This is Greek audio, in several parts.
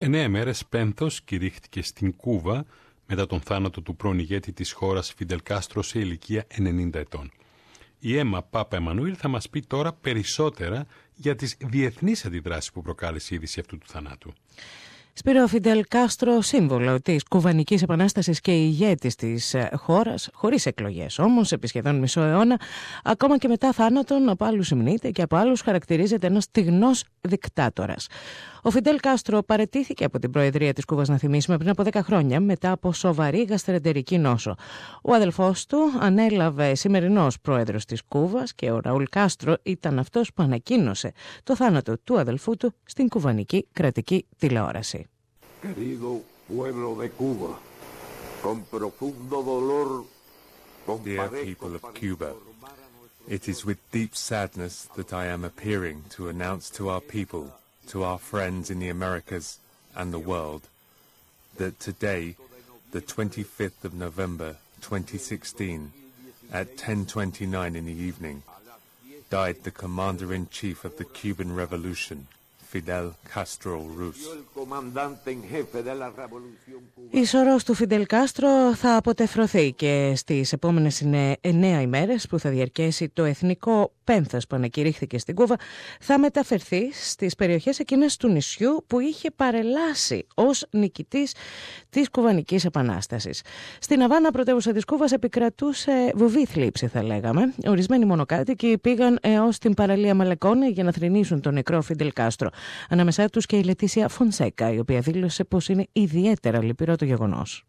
9 μέρες πένθος κηρύχθηκε στην Κούβα μετά τον θάνατο του πρώην ηγέτη της χώρας Φιντελ Κάστρο σε ηλικία 90 ετών. Η Έμα Πάπα Εμμανουήλ θα μας πει τώρα περισσότερα για τις διεθνείς αντιδράσεις που προκάλεσε η είδηση αυτού του θανάτου. Σπύρο, Φιντελ Κάστρο, σύμβολο της κουβανικής επανάστασης και ηγέτης της χώρας, χωρίς εκλογές όμως, επί σχεδόν μισό αιώνα, ακόμα και μετά θάνατον από άλλους συμνείται και από άλλους χαρακτηρίζεται ένας στιγνός δικτάτορας. Ο Φιντελ Κάστρο παραιτήθηκε από την Προεδρία της Κούβας, να θυμίσουμε, πριν από 10 χρόνια, μετά από σοβαρή γαστρεντερική νόσο. Ο αδελφός του ανέλαβε σημερινός πρόεδρος της Κούβας και ο Ραούλ Κάστρο ήταν αυτός που ανακοίνωσε το θάνατο του αδελφού του στην κουβανική κρατική τηλεόραση. Dear people of Cuba, it is with deep sadness that I am appearing to announce to our people, to our friends in the Americas and the world, that today, the 25th of November 2016, at 10:29 in the evening, died the Commander-in-Chief of the Cuban Revolution, Fidel Castro Ruz. Η σωρός του Φιντελ Κάστρο θα αποτεφρωθεί και στις επόμενες 9 ημέρες που θα διαρκέσει το εθνικό πένθος που ανακηρύχθηκε στην Κούβα, θα μεταφερθεί στις περιοχές εκείνες του νησιού που είχε παρελάσει ως νικητής της κουβανικής επανάστασης. Στην Αβάνα, πρωτεύουσα της Κούβας, επικρατούσε βουβή θλίψη, θα λέγαμε. Ορισμένοι μονοκάτοικοι πήγαν έως την παραλία Μαλεκόνε για να θρηνήσουν τον νεκρό Φιντελ Κάστρο. Ανάμεσά τους και η Λετήσια Φονσέκα, η οποία δήλωσε πως είναι ιδιαίτερα λυπηρό το γεγονός.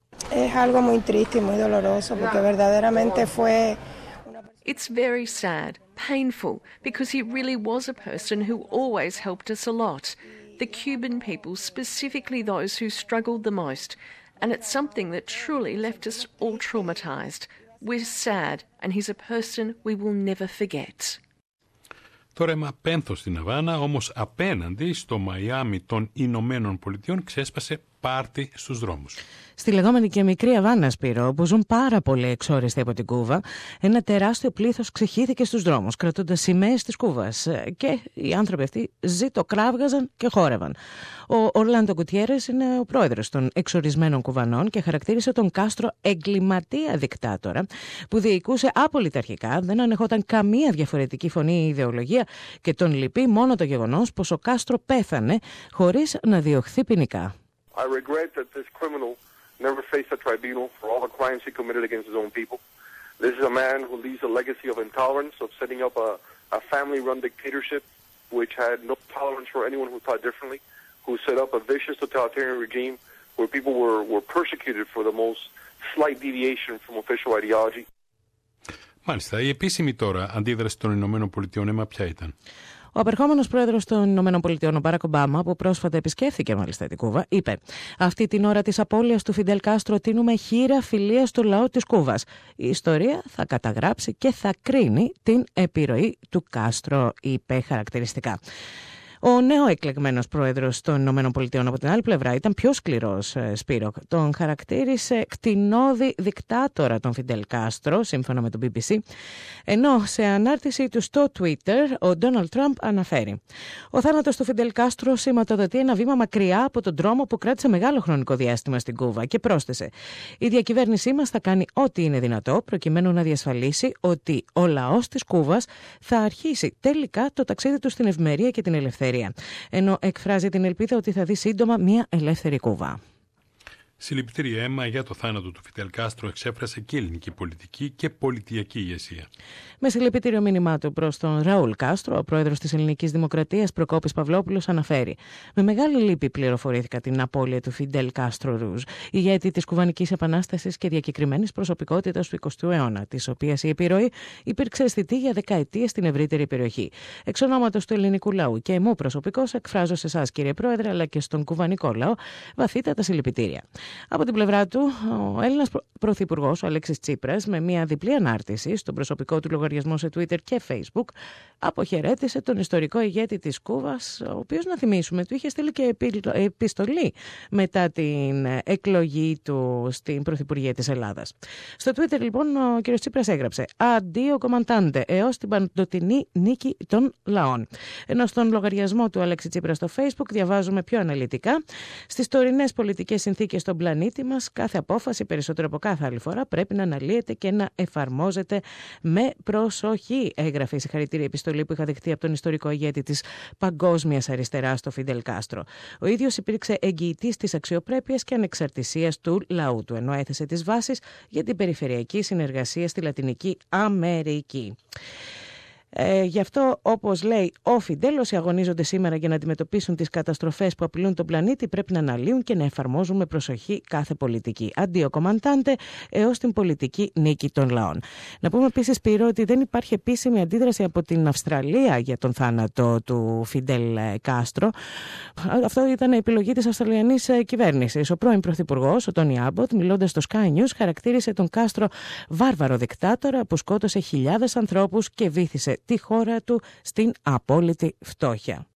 It's very sad, painful, because he really was a person who always helped us a lot. The Cuban people, specifically those who struggled the most. And it's something that truly left us all traumatized. We're sad, and he's a person we will never forget. Τώρα είμαι πένθος στην Αβάνα, όμως απέναντι στο Μαϊάμι των Ηνωμένων Πολιτειών ξέσπασε πάρτι στους δρόμους. Στη λεγόμενη και μικρή Αβάνα, Σπύρο, όπου ζουν πάρα πολλοί εξόριστοι από την Κούβα, ένα τεράστιο πλήθος ξεχύθηκε στους δρόμους, κρατώντας σημαίες της Κούβας. Και οι άνθρωποι αυτοί ζητοκράβγαζαν και χόρευαν. Ο Ορλάντο Γκουτιέρες είναι ο πρόεδρος των εξορισμένων Κουβανών και χαρακτήρισε τον Κάστρο εγκληματία δικτάτορα, που διοικούσε απολυταρχικά, δεν ανεχόταν καμία διαφορετική φωνή ή ιδεολογία και τον λυπεί μόνο το γεγονός πως ο Κάστρο πέθανε χωρίς να διωχθεί ποινικά. I regret that this criminal never faced a tribunal for all the crimes he committed against his own people. This is a man who leaves a legacy of intolerance, of setting up a family-run dictatorship which had no tolerance for anyone who thought differently, who set up a vicious totalitarian regime where people were persecuted for the most slight deviation from official ideology. Μάλιστα, η επίσημη τώρα αντίδραση των Ηνωμένων Πολιτειών, Έμα, ποια ήταν? Ο απερχόμενος πρόεδρος των ΗΠΑ, ο Μπάρακ Ομπάμα, που πρόσφατα επισκέφθηκε μάλιστα την Κούβα, είπε: «Αυτή την ώρα της απώλειας του Φιντελ Κάστρο τίνουμε χείρα φιλίας στο λαό της Κούβας. Η ιστορία θα καταγράψει και θα κρίνει την επιρροή του Κάστρο», είπε χαρακτηριστικά. Ο νέο εκλεγμένος πρόεδρος των ΗΠΑ από την άλλη πλευρά ήταν πιο σκληρός, Σπύρο. Τον χαρακτήρισε κτηνώδη δικτάτορα τον Φιντελ Κάστρο, σύμφωνα με το BBC, ενώ σε ανάρτηση του στο Twitter ο Ντόναλντ Τραμπ αναφέρει: «Ο θάνατος του Φιντελ Κάστρο σηματοδοτεί ένα βήμα μακριά από τον δρόμο που κράτησε μεγάλο χρονικό διάστημα στην Κούβα», και πρόσθεσε: «Η διακυβέρνησή μας θα κάνει ό,τι είναι δυνατό προκειμένου να διασφαλίσει ότι ο λαός της Κούβας θα αρχίσει τελικά το ταξίδι του στην ευημερία και την ελευθερία», ενώ εκφράζει την ελπίδα ότι θα δει σύντομα μια ελεύθερη Κούβα. Συλληπιτήρια, Έμα, για το θάνατο του Φιντελ Κάστρο εξέφρασε και η ελληνική πολιτική και πολιτιακή ηγεσία. Με συλληπιτήριο μήνυμά του προς τον Ραούλ Κάστρο, ο πρόεδρος της Ελληνικής Δημοκρατίας Προκόπης Παυλόπουλος αναφέρει: «Με μεγάλη λύπη πληροφορήθηκα την απώλεια του Φιντελ Κάστρο Ρουζ, ηγέτη της κουβανικής επανάστασης και διακεκριμένης προσωπικότητας του 20ου αιώνα, της οποίας η επιρροή υπήρξε αισθητή για δεκαετίες στην ευρύτερη περιοχή. Εξ ονόματος του ελληνικού λαού και εμού προσωπικώς εκφράζω σε εσάς, κύριε Πρόεδρε, αλλά και στον κουβανικό λαό βαθύτατα συλληπιτήρια». Από την πλευρά του, ο Έλληνας Πρωθυπουργός, ο Αλέξης Τσίπρας, με μια διπλή ανάρτηση στον προσωπικό του λογαριασμό σε Twitter και Facebook, αποχαιρέτησε τον ιστορικό ηγέτη της Κούβας, ο οποίος, να θυμίσουμε, του είχε στείλει και επιστολή μετά την εκλογή του στην Πρωθυπουργία της Ελλάδας. Στο Twitter, λοιπόν, ο κ. Τσίπρας έγραψε «Αντίο κομμαντάντε, έως την παντοτινή νίκη των λαών». Ενώ στον λογαριασμό του Αλέξη Τσίπρα στο Facebook διαβάζουμε πιο αναλυτικά: «Στις τωρινές πολιτικές συνθήκες στον πλανήτη μας, κάθε απόφαση, περισσότερο από κάθε άλλη φορά, πρέπει να αναλύεται και να εφαρμόζεται με προσοχή», έγραφε η συγχαρητήρια επιστολή που είχα δεχτεί από τον ιστορικό ηγέτη της παγκόσμιας αριστεράς, τον Φιντελ Κάστρο. Ο ίδιος υπήρξε εγγυητής της αξιοπρέπειας και ανεξαρτησίας του λαού του, ενώ έθεσε τις βάσεις για την περιφερειακή συνεργασία στη Λατινική Αμερική. Γι' αυτό, όπως λέει ο Φιντέλ, όσοι αγωνίζονται σήμερα για να αντιμετωπίσουν τις καταστροφές που απειλούν τον πλανήτη, πρέπει να αναλύουν και να εφαρμόζουν με προσοχή κάθε πολιτική. Αντίο κομμαντάντε, έως την πολιτική νίκη των λαών. Να πούμε επίσης, Σπύρο, ότι δεν υπάρχει επίσημη αντίδραση από την Αυστραλία για τον θάνατο του Φιντέλ Κάστρο. Αυτό ήταν η επιλογή της Αυστραλιανής κυβέρνησης. Ο πρώην πρωθυπουργός, ο Τόνι Άμποτ, μιλώντας στο Sky News, χαρακτήρισε τον Κάστρο βάρβαρο δικτάτορα που σκότωσε χιλιάδες ανθρώπους και βύθισε τη χώρα του στην απόλυτη φτώχεια.